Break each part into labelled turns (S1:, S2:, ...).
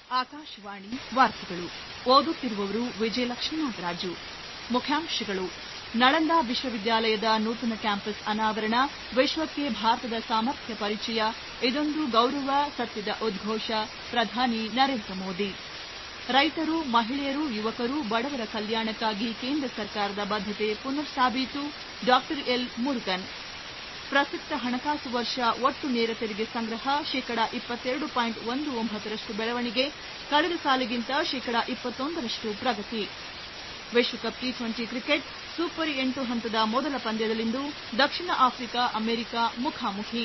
S1: ಆಕಾಶವಾಣಿ ವಾರ್ತೆಗಳು ಓದುತ್ತಿರುವವರು ವಿಜಯಲಕ್ಷ್ಮೀ ನಾಗರಾಜು. ಮುಖ್ಯಾಂಶಗಳು: ನಳಂದಾ ವಿಶ್ವವಿದ್ಯಾಲಯದ ನೂತನ ಕ್ಯಾಂಪಸ್ ಅನಾವರಣ, ವಿಶ್ವಕ್ಕೆ ಭಾರತದ ಸಾಮರ್ಥ್ಯ ಪರಿಚಯ, ಇದೊಂದು ಗೌರವ, ಸತ್ಯದ ಉದ್ಘೋಷ, ಪ್ರಧಾನಿ ನರೇಂದ್ರ ಮೋದಿ. ರೈತರು, ಮಹಿಳೆಯರು, ಯುವಕರು, ಬಡವರ ಕಲ್ಯಾಣಕ್ಕಾಗಿ ಕೇಂದ್ರ ಸರ್ಕಾರದ ಬದ್ದತೆ ಪುನರ್ ಸಾಬೀತು, ಡಾ ಎಲ್. ಮುರುಗನ್. ಪ್ರಸಕ್ತ ಹಣಕಾಸು ವರ್ಷ ಒಟ್ಟು ನೇರ ತೆರಿಗೆ ಸಂಗ್ರಹ ಶೇಕಡಾ 22.19% ಬೆಳವಣಿಗೆ, ಕಳೆದ ಸಾಲಿಗಿಂತ ಶೇಕಡಾ 21% ಪ್ರಗತಿ. ವಿಶ್ವಕಪ್ ಟಿ20 ಕ್ರಿಕೆಟ್ ಸೂಪರ್ 8 ಹಂತದ ಮೊದಲ ಪಂದ್ಯದಲ್ಲಿಂದು ದಕ್ಷಿಣ ಆಫ್ರಿಕಾ ಅಮೆರಿಕ ಮುಖಾಮುಖಿ.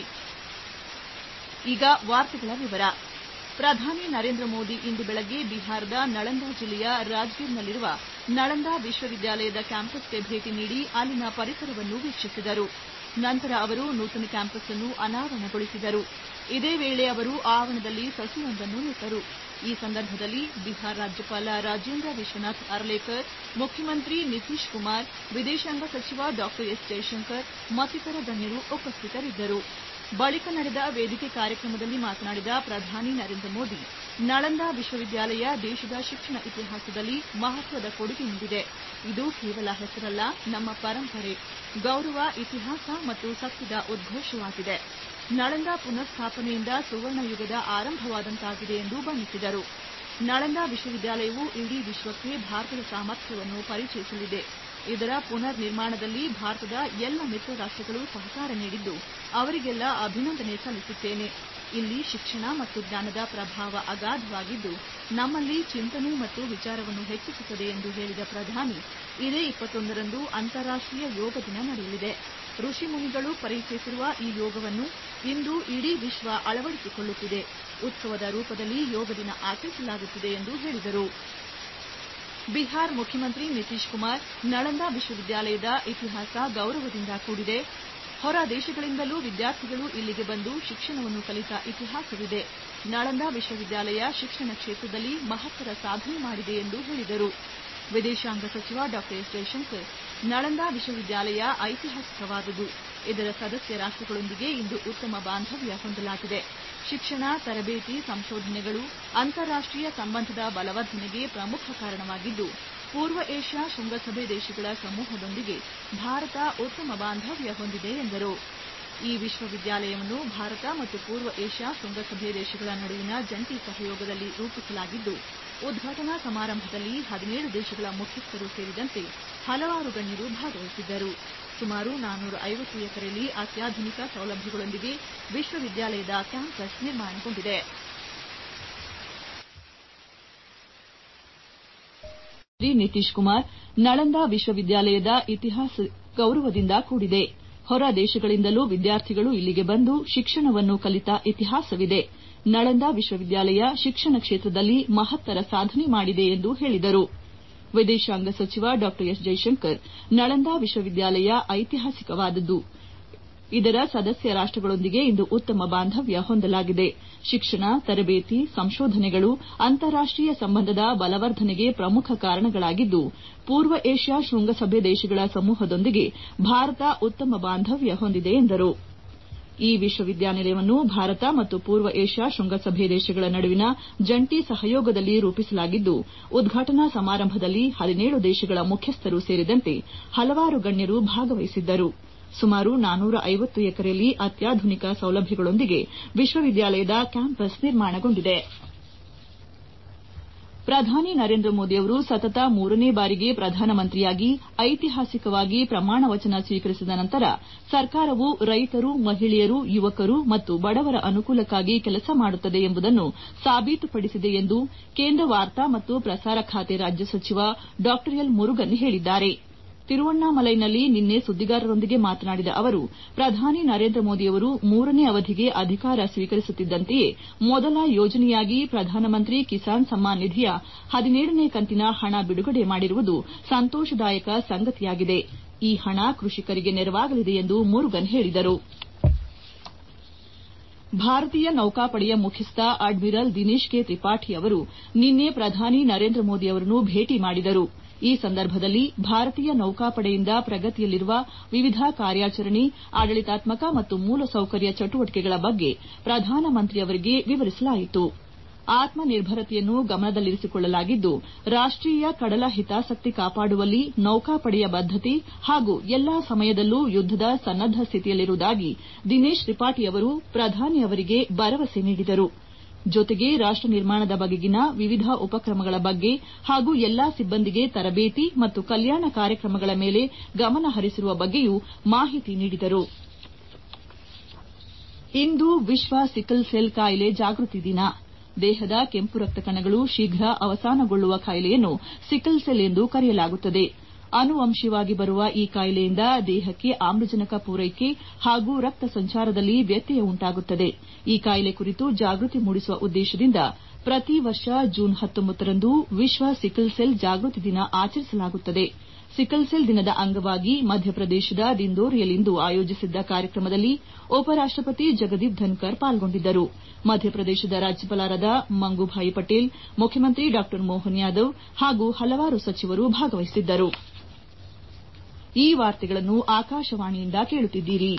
S1: ಈಗ ವಾರ್ತೆಗಳ ವಿವರ. ಪ್ರಧಾನಿ ನರೇಂದ್ರ ಮೋದಿ ಇಂದು ಬೆಳಗ್ಗೆ ಬಿಹಾರದ ನಳಂದಾ ಜಿಲ್ಲೆಯ ರಾಜ್ಗಿರ್ನಲ್ಲಿರುವ ನಳಂದಾ ವಿಶ್ವವಿದ್ಯಾಲಯದ ಕ್ಯಾಂಪಸ್ಗೆ ಭೇಟಿ ನೀಡಿ ಅಲ್ಲಿನ ಪರಿಸರವನ್ನು ವೀಕ್ಷಿಸಿದರು. ನಂತರ ಅವರು ನೂತನ ಕ್ಯಾಂಪಸ್ ಅನ್ನು ಅನಾವರಣಗೊಳಿಸಿದರು. ಇದೇ ವೇಳೆ ಅವರು ಆವರಣದಲ್ಲಿ ಸಸಿಯೊಂದನ್ನು ನೆಟ್ಟರು. ಈ ಸಂದರ್ಭದಲ್ಲಿ ಬಿಹಾರ ರಾಜ್ಯಪಾಲ ರಾಜೇಂದ್ರ ವಿಶ್ವನಾಥ್ ಅರ್ಲೇಕರ್, ಮುಖ್ಯಮಂತ್ರಿ ನಿತೀಶ್ ಕುಮಾರ್, ವಿದೇಶಾಂಗ ಸಚಿವ ಡಾ ಎಸ್ ಜೈಶಂಕರ್ ಮತ್ತಿತರ ಗಣ್ಯರು ಉಪಸ್ಥಿತರಿದ್ದರು. ಬಳಿಕ ನಡೆದ ವೇದಿಕೆ ಕಾರ್ಯಕ್ರಮದಲ್ಲಿ ಮಾತನಾಡಿದ ಪ್ರಧಾನಿ ನರೇಂದ್ರ ಮೋದಿ, ನಳಂದಾ ವಿಶ್ವವಿದ್ಯಾಲಯ ದೇಶದ ಶಿಕ್ಷಣ ಇತಿಹಾಸದಲ್ಲಿ ಮಹತ್ವದ ಕೊಡುಗೆ ನೀಡಿದೆ. ಇದು ಕೇವಲ ಹೆಸರಲ್ಲ, ನಮ್ಮ ಪರಂಪರೆ, ಗೌರವ, ಇತಿಹಾಸ ಮತ್ತು ಸತ್ಯದ ಉದ್ಘೋಷವಾಗಿದೆ. ನಳಂದಾ ಪುನರ್ ಸ್ಥಾಪನೆಯಿಂದ ಸುವರ್ಣ ಯುಗದ ಆರಂಭವಾದಂತಾಗಿದೆ ಎಂದು ಬಣ್ಣಿಸಿದರು. ನಳಂದಾ ವಿಶ್ವವಿದ್ಯಾಲಯವು ಇಡೀ ವಿಶ್ವಕ್ಕೆ ಭಾರತದ ಸಾಮರ್ಥ್ಯವನ್ನು ಪರಿಚಯಿಸಲಿದೆ. ಇದರ ಪುನರ್ ನಿರ್ಮಾಣದಲ್ಲಿ ಭಾರತದ ಎಲ್ಲ ಮಿತ್ರ ರಾಷ್ಟಗಳು ಸಹಕಾರ ನೀಡಿದ್ದು, ಅವರಿಗೆಲ್ಲ ಅಭಿನಂದನೆ ಸಲ್ಲಿಸುತ್ತೇನೆ. ಇಲ್ಲಿ ಶಿಕ್ಷಣ ಮತ್ತು ಜ್ಞಾನದ ಪ್ರಭಾವ ಅಗಾಧವಾಗಿದ್ದು, ನಮ್ಮಲ್ಲಿ ಚಿಂತನೆ ಮತ್ತು ವಿಚಾರವನ್ನು ಹೆಚ್ಚಿಸುತ್ತದೆ ಎಂದು ಹೇಳಿದ ಪ್ರಧಾನಿ, ಇದೇ 21ರಂದು ಅಂತಾರಾಷ್ಟೀಯ ಯೋಗ ದಿನ ನಡೆಯಲಿದೆ. ಋಷಿ ಮುನಿಗಳು ಪರಿಚಯಿಸಿರುವ ಈ ಯೋಗವನ್ನು ಇಂದು ಇಡೀ ವಿಶ್ವ ಅಳವಡಿಸಿಕೊಳ್ಳುತ್ತಿದೆ. ಉತ್ಸವದ ರೂಪದಲ್ಲಿ ಯೋಗ ದಿನ ಆಚರಿಸಲಾಗುತ್ತಿದೆ ಎಂದು ಹೇಳಿದರು. ಬಿಹಾರ್ ಮುಖ್ಯಮಂತ್ರಿ ನಿತೀಶ್ ಕುಮಾರ್, ನಳಂದಾ ವಿಶ್ವವಿದ್ಯಾಲಯದ ಇತಿಹಾಸ ಗೌರವದಿಂದ ಕೂಡಿದೆ. ಹೊರ ದೇಶಗಳಿಂದಲೂ ವಿದ್ಯಾರ್ಥಿಗಳು ಇಲ್ಲಿಗೆ ಬಂದು ಶಿಕ್ಷಣವನ್ನು ಕಲಿತ ಇತಿಹಾಸವಿದೆ. ನಳಂದಾ ವಿಶ್ವವಿದ್ಯಾಲಯ ಶಿಕ್ಷಣ ಕ್ಷೇತ್ರದಲ್ಲಿ ಮಹತ್ತರ ಸಾಧನೆ ಮಾಡಿದೆ ಎಂದು ಹೇಳಿದರು. ವಿದೇಶಾಂಗ ಸಚಿವ ಡಾ ಎಸ್ ಜೈಶಂಕರ್, ನಳಂದಾ ವಿಶ್ವವಿದ್ಯಾಲಯ ಐತಿಹಾಸಿಕವಾದುದು. ಇದರ ಸದಸ್ಯ ರಾಷ್ಟಗಳೊಂದಿಗೆ ಇಂದು ಉತ್ತಮ ಬಾಂಧವ್ಯ ಹೊಂದಲಾಗಿದೆ. ಶಿಕ್ಷಣ, ತರಬೇತಿ, ಸಂಶೋಧನೆಗಳು ಅಂತಾರಾಷ್ಟೀಯ ಸಂಬಂಧದ ಬಲವರ್ಧನೆಗೆ ಪ್ರಮುಖ ಕಾರಣವಾಗಿದ್ದು, ಪೂರ್ವ ಏಷ್ಯಾ ಶೃಂಗಸಭೆ ದೇಶಗಳ ಸಮೂಹದೊಂದಿಗೆ ಭಾರತ ಉತ್ತಮ ಬಾಂಧವ್ಯ ಹೊಂದಿದೆ ಎಂದರು. ಈ ವಿಶ್ವವಿದ್ಯಾಲಯವನ್ನು ಭಾರತ ಮತ್ತು ಪೂರ್ವ ಏಷ್ಯಾ ಶೃಂಗಸಭೆ ದೇಶಗಳ ನಡುವಿನ ಜಂಟಿ ಸಹಯೋಗದಲ್ಲಿ ರೂಪಿಸಲಾಗಿದ್ದು, ಉದ್ಘಾಟನಾ ಸಮಾರಂಭದಲ್ಲಿ 17 ದೇಶಗಳ ಮುಖ್ಯಸ್ಥರು ಸೇರಿದಂತೆ ಹಲವಾರು ಗಣ್ಯರು ಭಾಗವಹಿಸಿದ್ದರು. ಸುಮಾರು 450 ಎಕರೆಯಲ್ಲಿ ಅತ್ಯಾಧುನಿಕ ಸೌಲಭ್ಯಗಳೊಂದಿಗೆ ವಿಶ್ವವಿದ್ಯಾಲಯದ ಕ್ಯಾಂಪಸ್ ನಿರ್ಮಾಣಗೊಂಡಿದೆ. ನಿತೀಶ್ ಕುಮಾರ್, ನಳಂದಾ ವಿಶ್ವವಿದ್ಯಾಲಯದ ಇತಿಹಾಸ ಗೌರವದಿಂದ ಕೂಡಿದೆ. ಹೊರ ದೇಶಗಳಿಂದಲೂ ವಿದ್ಯಾರ್ಥಿಗಳು ಇಲ್ಲಿಗೆ ಬಂದು ಶಿಕ್ಷಣವನ್ನು ಕಲಿತ ಇತಿಹಾಸವಿದೆ. ನಳಂದಾ ವಿಶ್ವವಿದ್ಯಾಲಯ ಶಿಕ್ಷಣ ಕ್ಷೇತ್ರದಲ್ಲಿ ಮಹತ್ತರ ಸಾಧನೆ ಮಾಡಿದೆ ಎಂದು ಹೇಳಿದರು. ವಿದೇಶಾಂಗ ಸಚಿವ ಡಾ ಎಸ್ ಜೈಶಂಕರ್, ನಳಂದಾ ವಿಶ್ವವಿದ್ಯಾಲಯ ಐತಿಹಾಸಿಕವಾದುದು. ಇದರ ಸದಸ್ಯ ರಾಷ್ಟಗಳೊಂದಿಗೆ ಇಂದು ಉತ್ತಮ ಬಾಂಧವ್ಯ ಹೊಂದಲಾಗಿದೆ. ಶಿಕ್ಷಣ, ತರಬೇತಿ, ಸಂಶೋಧನೆಗಳು ಅಂತಾರಾಷ್ಟೀಯ ಸಂಬಂಧದ ಬಲವರ್ಧನೆಗೆ ಪ್ರಮುಖ ಕಾರಣಗಳಾಗಿದ್ದು, ಪೂರ್ವ ಏಷ್ಯಾ ಶೃಂಗಸಭೆ ದೇಶಗಳ ಸಮೂಹದೊಂದಿಗೆ ಭಾರತ ಉತ್ತಮ ಬಾಂಧವ್ಯ ಹೊಂದಿದೆ ಎಂದರು. ಈ ವಿಶ್ವವಿದ್ಯಾಲಯವನ್ನು ಭಾರತ ಮತ್ತು ಪೂರ್ವ ಏಷ್ಯಾ ಶೃಂಗಸಭೆ ದೇಶಗಳ ನಡುವಿನ ಜಂಟಿ ಸಹಯೋಗದಲ್ಲಿ ರೂಪಿಸಲಾಗಿದ್ದು, ಉದ್ಘಾಟನಾ ಸಮಾರಂಭದಲ್ಲಿ 17 ದೇಶಗಳ ಮುಖ್ಯಸ್ಥರು ಸೇರಿದಂತೆ ಹಲವಾರು ಗಣ್ಯರು ಭಾಗವಹಿಸಿದ್ದರು. ಸುಮಾರು 450 ಎಕರೆಯಲ್ಲಿ ಅತ್ಯಾಧುನಿಕ ಸೌಲಭ್ಯಗಳೊಂದಿಗೆ ವಿಶ್ವವಿದ್ಯಾಲಯದ ಕ್ಯಾಂಪಸ್ ನಿರ್ಮಾಣಗೊಂಡಿದೆ. ಪ್ರಧಾನಿ ನರೇಂದ್ರ ಮೋದಿ ಅವರು ಸತತ 3ನೇ ಬಾರಿಗೆ ಪ್ರಧಾನಮಂತ್ರಿಯಾಗಿ ಐತಿಹಾಸಿಕವಾಗಿ ಪ್ರಮಾಣ ವಚನ ಸ್ವೀಕರಿಸಿದ ನಂತರ ಸರ್ಕಾರವು ರೈತರು, ಮಹಿಳೆಯರು, ಯುವಕರು ಮತ್ತು ಬಡವರ ಅನುಕೂಲಕ್ಕಾಗಿ ಕೆಲಸ ಮಾಡುತ್ತದೆ ಎಂಬುದನ್ನು ಸಾಬೀತುಪಡಿಸಿದೆ ಎಂದು ಕೇಂದ್ರ ವಾರ್ತಾ ಮತ್ತು ಪ್ರಸಾರ ಖಾತೆ ರಾಜ್ಯ ಸಚಿವ ಡಾ ಎಲ್. ಮುರುಗನ್ ಹೇಳಿದ್ದಾರೆ. ತಿರುವಣ್ಣಾಮಲೈನಲ್ಲಿ ನಿನ್ನೆ ಸುದ್ದಿಗಾರರೊಂದಿಗೆ ಮಾತನಾಡಿದ ಅವರು, ಪ್ರಧಾನಿ ನರೇಂದ್ರ ಮೋದಿಯವರು 3ನೇ ಅವಧಿಗೆ ಅಧಿಕಾರ ಸ್ವೀಕರಿಸುತ್ತಿದ್ದಂತೆಯೇ ಮೊದಲ ಯೋಜನೆಯಾಗಿ ಪ್ರಧಾನಮಂತ್ರಿ ಕಿಸಾನ್ ಸಮ್ಮಾನ್ ನಿಧಿಯ 17ನೇ ಕಂತಿನ ಹಣ ಬಿಡುಗಡೆ ಮಾಡಿರುವುದು ಸಂತೋಷದಾಯಕ ಸಂಗತಿಯಾಗಿದೆ. ಈ ಹಣ ಕೃಷಿಕರಿಗೆ ನೆರವಾಗಲಿದೆ ಎಂದು ಮುರುಗನ್ ಹೇಳಿದರು. ಭಾರತೀಯ ನೌಕಾಪಡೆಯ ಮುಖ್ಯಸ್ಥ ಅಡ್ಮಿರಲ್ ದಿನೇಶ್ ಕೆ ತ್ರಿಪಾಠಿ ಅವರು ನಿನ್ನೆ ಪ್ರಧಾನಿ ನರೇಂದ್ರ ಮೋದಿ ಅವರನ್ನು ಭೇಟಿ ಮಾಡಿದರು. ಈ ಸಂದರ್ಭದಲ್ಲಿ ಭಾರತೀಯ ನೌಕಾಪಡೆಯಿಂದ ಪ್ರಗತಿಯಲ್ಲಿರುವ ವಿವಿಧ ಕಾರ್ಯಾಚರಣೆ, ಆಡಳಿತಾತ್ಮಕ ಮತ್ತು ಮೂಲಸೌಕರ್ಯ ಚಟುವಟಿಕೆಗಳ ಬಗ್ಗೆ ಪ್ರಧಾನಮಂತ್ರಿ ಅವರಿಗೆ ವಿವರಿಸಲಾಯಿತು. ಆತ್ಮನಿರ್ಭರತೆಯನ್ನು ಗಮನದಲ್ಲಿರಿಸಿಕೊಳ್ಳಲಾಗಿದ್ದು ರಾಷ್ಟೀಯ ಕಡಲ ಹಿತಾಸಕ್ತಿ ಕಾಪಾಡುವಲ್ಲಿ ನೌಕಾಪಡೆಯ ಬದ್ದತೆ ಹಾಗೂ ಎಲ್ಲಾ ಸಮಯದಲ್ಲೂ ಯುದ್ದದ ಸನ್ನದ್ದ ಸ್ಥಿತಿಯಲ್ಲಿರುವುದಾಗಿ ದಿನೇಶ್ ತ್ರಿಪಾಠಿ ಅವರು ಪ್ರಧಾನಿ ಅವರಿಗೆ ಭರವಸೆ ನೀಡಿದರು. ಜೊತೆಗೆ ರಾಷ್ಟ ನಿರ್ಮಾಣದ ಬಗೆಗಿನ ವಿವಿಧ ಉಪಕ್ರಮಗಳ ಬಗ್ಗೆ ಹಾಗೂ ಎಲ್ಲಾ ಸಿಬ್ಬಂದಿಗೆ ತರಬೇತಿ ಮತ್ತು ಕಲ್ಯಾಣ ಕಾರ್ಯಕ್ರಮಗಳ ಮೇಲೆ ಗಮನ ಹರಿಸಿರುವ ಬಗ್ಗೆಯೂ ಮಾಹಿತಿ ನೀಡಿದರು. ಇಂದು ವಿಶ್ವ ಸಿಕಲ್ ಸೆಲ್ ಕಾಯಿಲೆ ಜಾಗೃತಿ ದಿನ. ದೇಹದ ಕೆಂಪು ರಕ್ತ ಕಣಗಳು ಶೀಘ್ರ ಅವಸಾನಗೊಳ್ಳುವ ಕಾಯಿಲೆಯನ್ನು ಸಿಕಲ್ ಸೆಲ್ ಎಂದು ಕರೆಯಲಾಗುತ್ತದೆ. ಅನುವಂಶೀಯವಾಗಿ ಬರುವ ಈ ಕಾಯಿಲೆಯಿಂದ ದೇಹಕ್ಕೆ ಆಮ್ಲಜನಕ ಪೂರೈಕೆ ಹಾಗೂ ರಕ್ತ ಸಂಚಾರದಲ್ಲಿ ವ್ಯತ್ಯಯ ಉಂಟಾಗುತ್ತದೆ. ಈ ಕಾಯಿಲೆ ಕುರಿತು ಜಾಗೃತಿ ಮೂಡಿಸುವ ಉದ್ದೇಶದಿಂದ ಪ್ರತಿ ವರ್ಷ ಜೂನ್ 19ರಂದು ವಿಶ್ವ ಸಿಕಲ್ ಸೆಲ್ ಜಾಗೃತಿ ದಿನ ಆಚರಿಸಲಾಗುತ್ತದೆ. ಸಿಕಲ್ ಸೆಲ್ ದಿನದ ಅಂಗವಾಗಿ ಮಧ್ಯಪ್ರದೇಶದ ದಿಂದೋರಿಯಲ್ಲಿಂದು ಆಯೋಜಿಸಿದ್ದ ಕಾರ್ಯಕ್ರಮದಲ್ಲಿ ಉಪರಾಷ್ಟಪತಿ ಜಗದೀಪ್ ಧನ್ಕರ್ ಪಾಲ್ಗೊಂಡಿದ್ದರು. ಮಧ್ಯಪ್ರದೇಶದ ರಾಜ್ಯಪಾಲರಾದ ಮಂಗೂಭಾಯಿ ಪಟೇಲ್, ಮುಖ್ಯಮಂತ್ರಿ ಡಾ ಮೋಹನ್ ಯಾದವ್ ಹಾಗೂ ಹಲವಾರು ಸಚಿವರು ಭಾಗವಹಿಸಿದ್ದರು. ಈ ವಾರ್ತೆಗಳನ್ನು ಆಕಾಶವಾಣಿಯಿಂದ ಕೇಳುತ್ತಿದ್ದೀರಿ.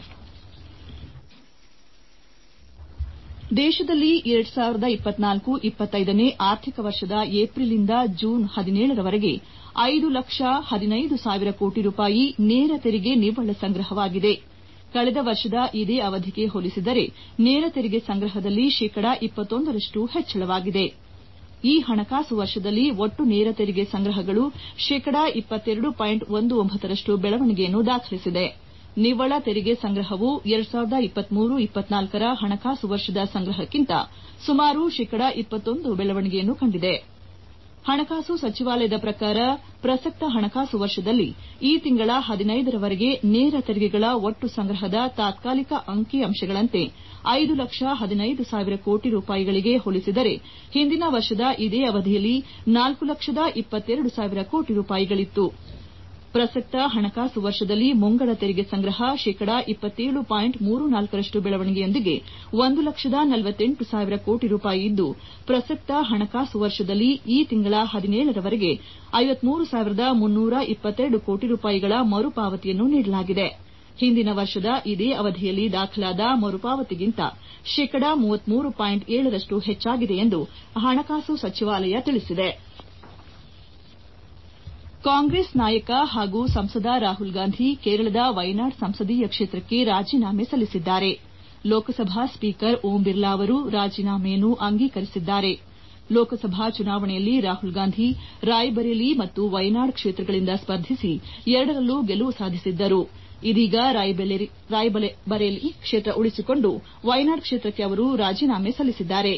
S1: ದೇಶದಲ್ಲಿ 2024-25ನೇ ಆರ್ಥಿಕ ವರ್ಷದ ಏಪ್ರಿಲ್ನಿಂದ ಜೂನ್ 17ರವರೆಗೆ 5,15,000 ಕೋಟಿ ರೂಪಾಯಿ ನೇರ ತೆರಿಗೆ ನಿವ್ವಳ ಸಂಗ್ರಹವಾಗಿದೆ. ಕಳೆದ ವರ್ಷದ ಇದೇ ಅವಧಿಗೆ ಹೋಲಿಸಿದರೆ ನೇರ ತೆರಿಗೆ ಸಂಗ್ರಹದಲ್ಲಿ ಶೇಕಡಾ 21ರಷ್ಟು ಹೆಚ್ಚಳವಾಗಿದೆ. ಈ ಹಣಕಾಸು ವರ್ಷದಲ್ಲಿ ಒಟ್ಟು ನೇರ ತೆರಿಗೆ ಸಂಗ್ರಹಗಳು ಶೇಕಡಾ 22.19ರಷ್ಟು ಬೆಳವಣಿಗೆಯನ್ನು ದಾಖಲಿಸಿದೆ. ನಿವ್ವಳ ತೆರಿಗೆ ಸಂಗ್ರಹವು 2023-24ರ ಹಣಕಾಸು ವರ್ಷದ ಸಂಗ್ರಹಕ್ಕಿಂತ ಸುಮಾರು ಶೇಕಡಾ 21 ಬೆಳವಣಿಗೆಯನ್ನು ಕಂಡಿದೆ. ಹಣಕಾಸು ಸಚಿವಾಲಯದ ಪ್ರಕಾರ ಪ್ರಸಕ್ತ ಹಣಕಾಸು ವರ್ಷದಲ್ಲಿ ಈ ತಿಂಗಳ 15ರವರೆಗೆ ನೇರ ತೆರಿಗೆಗಳ ಒಟ್ಟು ಸಂಗ್ರಹದ ತಾತ್ಕಾಲಿಕ ಅಂಕಿಅಂಶಗಳಂತೆ 5,15,000 ಕೋಟಿ ರೂಪಾಯಿಗಳಿಗೆ ಹೋಲಿಸಿದರೆ ಹಿಂದಿನ ವರ್ಷದ ಇದೇ ಅವಧಿಯಲ್ಲಿ 4,22,000 ಕೋಟಿ ರೂಪಾಯಿಗಳಿತ್ತು. ಪ್ರಸಕ್ತ ಹಣಕಾಸು ವರ್ಷದಲ್ಲಿ ಮುಂಗಡ ತೆರಿಗೆ ಸಂಗ್ರಹ ಶೇಕಡಾ 27.34ರಷ್ಟು ಬೆಳವಣಿಗೆಯೊಂದಿಗೆ 1,48,000 ಕೋಟಿ ರೂಪಾಯಿ ಇದ್ದು, ಪ್ರಸಕ್ತ ಹಣಕಾಸು ವರ್ಷದಲ್ಲಿ ಈ ತಿಂಗಳ 17ರವರೆಗೆ 53,322 ಕೋಟಿ ರೂಪಾಯಿಗಳ ಮರುಪಾವತಿಯನ್ನು ನೀಡಲಾಗಿದೆ. ಹಿಂದಿನ ವರ್ಷದ ಇದೇ ಅವಧಿಯಲ್ಲಿ ದಾಖಲಾದ ಮರುಪಾವತಿಗಿಂತ ಶೇಕಡಾ 33.7ರಷ್ಟು ಹೆಚ್ಚಾಗಿದೆ ಎಂದು ಹಣಕಾಸು ಸಚಿವಾಲಯ ತಿಳಿಸಿದೆ. ಕಾಂಗ್ರೆಸ್ ನಾಯಕ ಹಾಗೂ ಸಂಸದ ರಾಹುಲ್ ಗಾಂಧಿ ಕೇರಳದ ವಯನಾಡ್ ಸಂಸದೀಯ ಕ್ಷೇತ್ರಕ್ಕೆ ರಾಜೀನಾಮೆ ಸಲ್ಲಿಸಿದ್ದಾರೆ. ಲೋಕಸಭಾ ಸ್ಪೀಕರ್ ಓಂ ಬಿರ್ಲಾ ಅವರು ರಾಜೀನಾಮೆಯನ್ನು ಅಂಗೀಕರಿಸಿದ್ದಾರೆ. ಲೋಕಸಭಾ ಚುನಾವಣೆಯಲ್ಲಿ ರಾಹುಲ್ ಗಾಂಧಿ ರಾಯ್ಬರೇಲಿ ಮತ್ತು ವಯನಾಡ್ ಕ್ಷೇತ್ರಗಳಿಂದ ಸ್ಪರ್ಧಿಸಿ ಎರಡರಲ್ಲೂ ಗೆಲುವು ಸಾಧಿಸಿದ್ದರು. ಇದೀಗ ರಾಯ್ಬರೇಲಿ ಕ್ಷೇತ್ರ ಉಳಿಸಿಕೊಂಡು ವಯನಾಡ್ ಕ್ಷೇತ್ರಕ್ಕೆ ಅವರು ರಾಜೀನಾಮೆ ಸಲ್ಲಿಸಿದ್ದಾರೆ.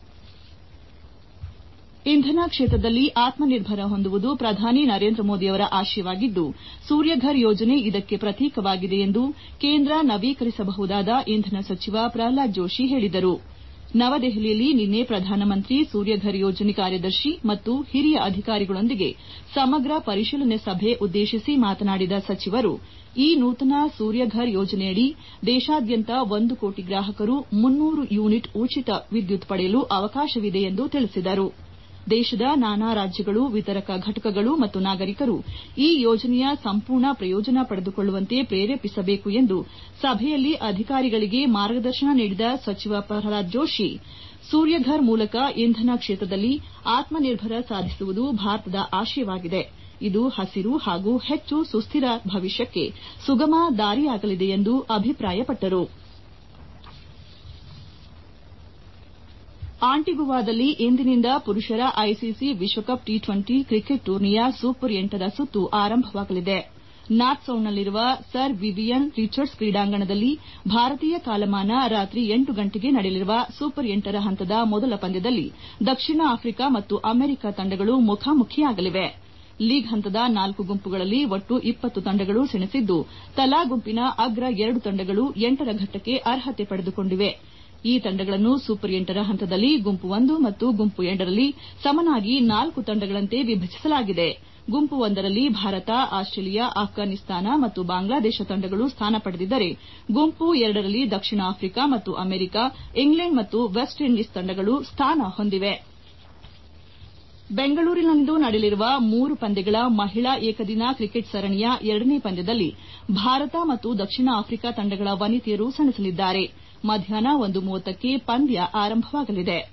S1: ಇಂಧನ ಕ್ಷೇತ್ರದಲ್ಲಿ ಆತ್ಮನಿರ್ಭರ ಹೊಂದುವುದು ಪ್ರಧಾನಿ ನರೇಂದ್ರ ಮೋದಿಯವರ ಆಶಯವಾಗಿದ್ದು, ಸೂರ್ಯಘರ್ ಯೋಜನೆ ಇದಕ್ಕೆ ಪ್ರತೀಕವಾಗಿದೆ ಎಂದು ಕೇಂದ್ರ ನವೀಕರಿಸಬಹುದಾದ ಇಂಧನ ಸಚಿವ ಪ್ರಹ್ಲಾದ್ ಜೋಶಿ ಹೇಳಿದರು. ನವದೆಹಲಿಯಲ್ಲಿ ನಿನ್ನೆ ಪ್ರಧಾನಮಂತ್ರಿ ಸೂರ್ಯಘರ್ ಯೋಜನೆ ಕಾರ್ಯದರ್ಶಿ ಮತ್ತು ಹಿರಿಯ ಅಧಿಕಾರಿಗಳೊಂದಿಗೆ ಸಮಗ್ರ ಪರಿಶೀಲನೆ ಸಭೆ ಉದ್ದೇಶಿಸಿ ಮಾತನಾಡಿದ ಸಚಿವರು, ಈ ನೂತನ ಸೂರ್ಯಘರ್ ಯೋಜನೆಯಡಿ ದೇಶಾದ್ಯಂತ 1 ಕೋಟಿ ಗ್ರಾಹಕರು 300 ಯೂನಿಟ್ ಉಚಿತ ವಿದ್ಯುತ್ ಪಡೆಯಲು ಅವಕಾಶವಿದೆ ಎಂದು ತಿಳಿಸಿದರು. ದೇಶದ ನಾನಾ ರಾಜ್ಯಗಳು, ವಿತರಕ ಘಟಕಗಳು ಮತ್ತು ನಾಗರಿಕರು ಈ ಯೋಜನೆಯ ಸಂಪೂರ್ಣ ಪ್ರಯೋಜನ ಪಡೆದುಕೊಳ್ಳುವಂತೆ ಪ್ರೇರೇಪಿಸಬೇಕು ಎಂದು ಸಭೆಯಲ್ಲಿ ಅಧಿಕಾರಿಗಳಿಗೆ ಮಾರ್ಗದರ್ಶನ ನೀಡಿದ ಸಚಿವ ಪ್ರಹ್ಲಾದ್ ಜೋಶಿ, ಸೂರ್ಯಘರ್ ಮೂಲಕ ಇಂಧನ ಕ್ಷೇತ್ರದಲ್ಲಿ ಆತ್ಮನಿರ್ಭರ ಸಾಧಿಸುವುದು ಭಾರತದ ಆಶಯವಾಗಿದೆ. ಇದು ಹಸಿರು ಹಾಗೂ ಹೆಚ್ಚು ಸುಸ್ಥಿರ ಭವಿಷ್ಯಕ್ಕೆ ಸುಗಮ ದಾರಿಯಾಗಲಿದೆ ಎಂದು ಅಭಿಪ್ರಾಯಪಟ್ಟರು. ಆಂಟಿಗುವಾದಲ್ಲಿ ಇಂದಿನಿಂದ ಪುರುಷರ ಐಸಿಸಿ ವಿಶ್ವಕಪ್ ಟಿ20 ಕ್ರಿಕೆಟ್ ಟೂರ್ನಿಯ ಸೂಪರ್ 8ರ ಸುತ್ತು ಆರಂಭವಾಗಲಿದೆ. ನಾರ್ತ್ ಸೌಂಡ್ನಲ್ಲಿರುವ ಸರ್ ವಿವಿಯನ್ ರಿಚರ್ಡ್ಸ್ ಕ್ರೀಡಾಂಗಣದಲ್ಲಿ ಭಾರತೀಯ ಕಾಲಮಾನ ರಾತ್ರಿ 8 ಗಂಟೆಗೆ ನಡೆಯಲಿರುವ ಸೂಪರ್ 8ರ ಹಂತದ ಮೊದಲ ಪಂದ್ಯದಲ್ಲಿ ದಕ್ಷಿಣ ಆಫ್ರಿಕಾ ಮತ್ತು ಅಮೆರಿಕ ತಂಡಗಳು ಮುಖಾಮುಖಿಯಾಗಲಿವೆ. ಲೀಗ್ ಹಂತದ 4 ಗುಂಪುಗಳಲ್ಲಿ ಒಟ್ಟು 20 ತಂಡಗಳು ಸೆಣಸಿದ್ದು, ತಲಾ ಗುಂಪಿನ ಅಗ್ರ 2 ತಂಡಗಳು 8ರ ಘಟ್ಟಕ್ಕೆ ಅರ್ಹತೆ ಪಡೆದುಕೊಂಡಿವೆ. ಈ ತಂಡಗಳನ್ನು ಸೂಪರ್ 8ರ ಹಂತದಲ್ಲಿ ಗುಂಪು 1 ಮತ್ತು ಗುಂಪು 2ರಲ್ಲಿ ಸಮನಾಗಿ 4 ತಂಡಗಳಂತೆ ವಿಭಜಿಸಲಾಗಿದೆ. ಗುಂಪು 1ರಲ್ಲಿ ಭಾರತ, ಆಸ್ಟ್ರೇಲಿಯಾ, ಅಫ್ಘಾನಿಸ್ತಾನ ಮತ್ತು ಬಾಂಗ್ಲಾದೇಶ ತಂಡಗಳು ಸ್ಥಾನ ಪಡೆದಿದ್ದರೆ, ಗುಂಪು 2ರಲ್ಲಿ ದಕ್ಷಿಣ ಆಫ್ರಿಕಾ ಮತ್ತು ಅಮೆರಿಕ, ಇಂಗ್ಲೆಂಡ್ ಮತ್ತು ವೆಸ್ಟ್ ಇಂಡೀಸ್ ತಂಡಗಳು ಸ್ಥಾನ ಹೊಂದಿವೆ. ಬೆಂಗಳೂರಿನಲ್ಲಿಂದು ನಡೆಯಲಿರುವ 3 ಪಂದ್ಯಗಳ ಮಹಿಳಾ ಏಕದಿನ ಕ್ರಿಕೆಟ್ ಸರಣಿಯ 2ನೇ ಪಂದ್ಯದಲ್ಲಿ ಭಾರತ ಮತ್ತು ದಕ್ಷಿಣ ಆಫ್ರಿಕಾ ತಂಡಗಳ ವನಿತೆಯರು ಸೆಣಸಲಿದ್ದಾರೆ. ಮಧ್ಯಾಹ್ನ 1:30ಕ್ಕೆ ಪಂದ್ಯ ಆರಂಭವಾಗಲಿದೆ.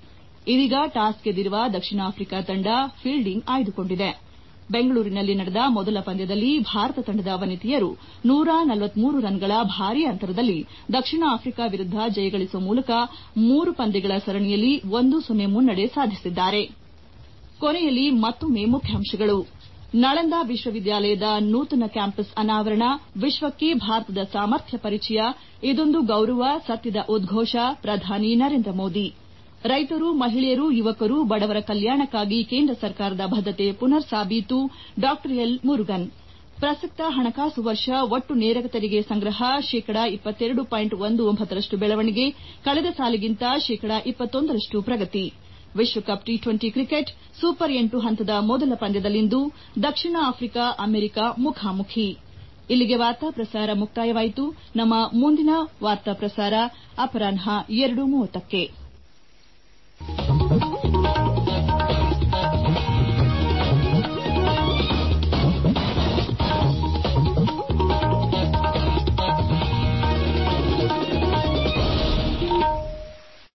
S1: ಇದೀಗ ಟಾಸ್ ಗೆದ್ದಿರುವ ದಕ್ಷಿಣ ಆಫ್ರಿಕಾ ತಂಡ ಫೀಲ್ಡಿಂಗ್ ಆಯ್ದುಕೊಂಡಿದೆ. ಬೆಂಗಳೂರಿನಲ್ಲಿ ನಡೆದ ಮೊದಲ ಪಂದ್ಯದಲ್ಲಿ ಭಾರತ ತಂಡದ ವನಿತೆಯರು 143 ರನ್ಗಳ ಭಾರೀ ಅಂತರದಲ್ಲಿ ದಕ್ಷಿಣ ಆಫ್ರಿಕಾ ವಿರುದ್ದ ಜಯಗಳಿಸುವ ಮೂಲಕ 3 ಪಂದ್ಯಗಳ ಸರಣಿಯಲ್ಲಿ 1-0 ಮುನ್ನಡೆ ಸಾಧಿಸಿದ್ದಾರೆ. ಕೊನೆಯಲ್ಲಿ ಮತ್ತೊಮ್ಮೆ ಮುಖ್ಯಾಂಶಗಳು. ನಳಂದ ವಿಶ್ವವಿದ್ಯಾಲಯದ ನೂತನ ಕ್ಯಾಂಪಸ್ ಅನಾವರಣ, ವಿಶ್ವಕ್ಕೆ ಭಾರತದ ಸಾಮರ್ಥ್ಯ ಪರಿಚಯ, ಇದೊಂದು ಗೌರವ, ಸತ್ಯದ ಉದ್ಘೋಷ, ಪ್ರಧಾನಿ ನರೇಂದ್ರ ಮೋದಿ. ರೈತರು, ಮಹಿಳೆಯರು, ಯುವಕರು, ಬಡವರ ಕಲ್ಯಾಣಕ್ಕಾಗಿ ಕೇಂದ್ರ ಸರ್ಕಾರದ ಬದ್ದತೆ ಪುನರ್ ಸಾಬೀತು. ಡಾ ಎಲ್. ಮುರುಗನ್. ಪ್ರಸಕ್ತ ಹಣಕಾಸು ವರ್ಷ ಒಟ್ಟು ನೇರ ತೆರಿಗೆ ಸಂಗ್ರಹ ಶೇಕಡಾ 22.19% ಬೆಳವಣಿಗೆ, ಕಳೆದ ಸಾಲಿಗಿಂತ ಶೇಕಡಾ 21% ಪ್ರಗತಿ. ವಿಶ್ವಕಪ್ ಟಿ20 ಕ್ರಿಕೆಟ್ ಸೂಪರ್ 8 ಹಂತದ ಮೊದಲ ಪಂದ್ಯದಲ್ಲಿಂದು ದಕ್ಷಿಣ ಆಫ್ರಿಕಾ ಅಮೆರಿಕ ಮುಖಾಮುಖಿ. ಇಲ್ಲಿಗೆ ವಾರ್ತಾ ಪ್ರಸಾರ ಮುಕ್ತಾಯವಾಯಿತು. ನಮ್ಮ ಮುಂದಿನ ವಾರ್ತಾ ಪ್ರಸಾರ ಅಪರಾಹ್ನ 2:30ಕ್ಕೆ.